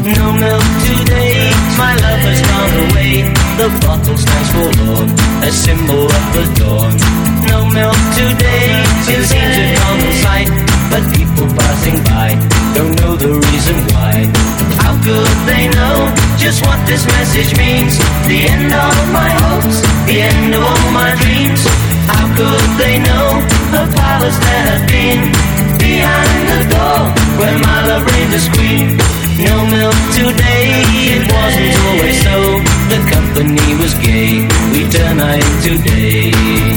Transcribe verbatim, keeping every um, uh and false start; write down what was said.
No milk today, my love has gone away. The bottle stands forlorn, a symbol of the dawn. No milk today, it seems a common sight, but people passing by don't know the reason why. How could they know just what this message means? The end of my hopes, the end of all my dreams. How could they know the palace there had been behind the door where my love reigned as queen? No milk today, it wasn't always so. The company was gay, we turn night today.